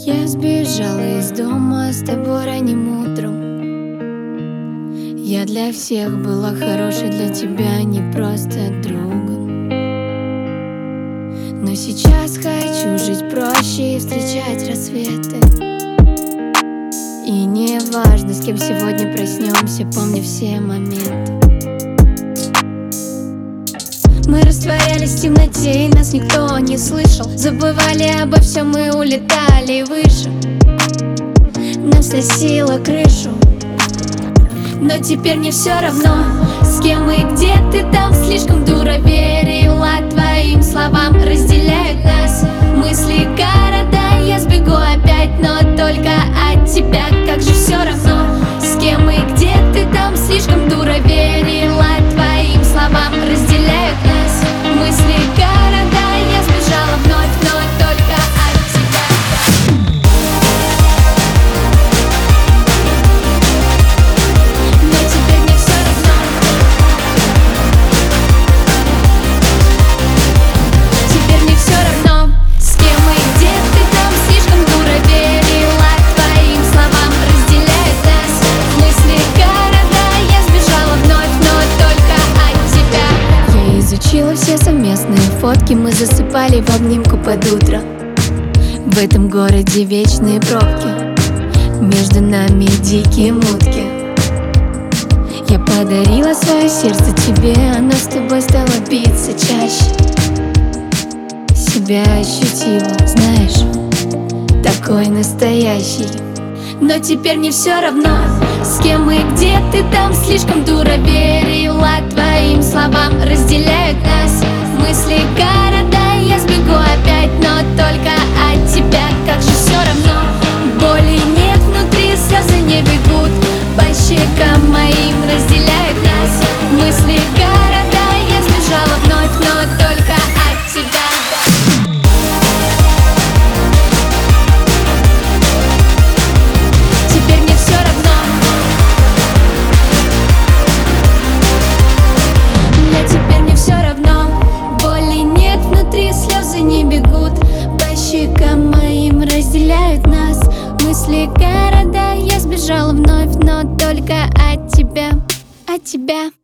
Я сбежала из дома с тобой ранним утром. Я для всех была хорошей, для тебя не просто другом. Но сейчас хочу жить проще и встречать рассветы. И не важно, с кем сегодня проснемся, помню все моменты. Мы растворялись в темноте, и нас никто не слышал. Забывали обо всем, мы улетали выше. Нам сносило крышу. Но теперь мне все равно, с кем и где ты там. Слишком дуро верила твоим словам. Разделяют нас мысли города. Я сбегу опять, но только от тебя. Как же все равно, с кем и где ты там. Слишком дуро верила твоим словам. Разделяют нас мысли города. Я сбежала вновь, но только от тебя. Но теперь мне все равно. Теперь мне все равно, с кем и где ты там. Слишком дуро верила твоим словам. Разделяют нас мысли города. Я сбежала вновь, но только от тебя. Я изучила все совместные фотки. Мы засыпали в обнимку под утро. В этом городе вечные пробки, между нами дикие мутки. Я подарила свое сердце тебе, оно с тобой стало биться чаще. Себя ощутила, знаешь, такой настоящий. Но теперь мне все равно, с кем и где ты там. Слишком дуро верила твоим словам. Разделяют нас мысли города. Я сбегу опять, но только от тебя. Как же все равно, боли нет внутри, слезы не бегут по щекам моим. Разделяют нас мысли города. Я сбежала вновь, но только от тебя. Теперь мне все равно. Да, теперь мне все равно. Боли нет внутри, слезы не бегут по щекам моим. Разделяют нас мысли города. Я сбежала вновь, но только от тебя, от тебя.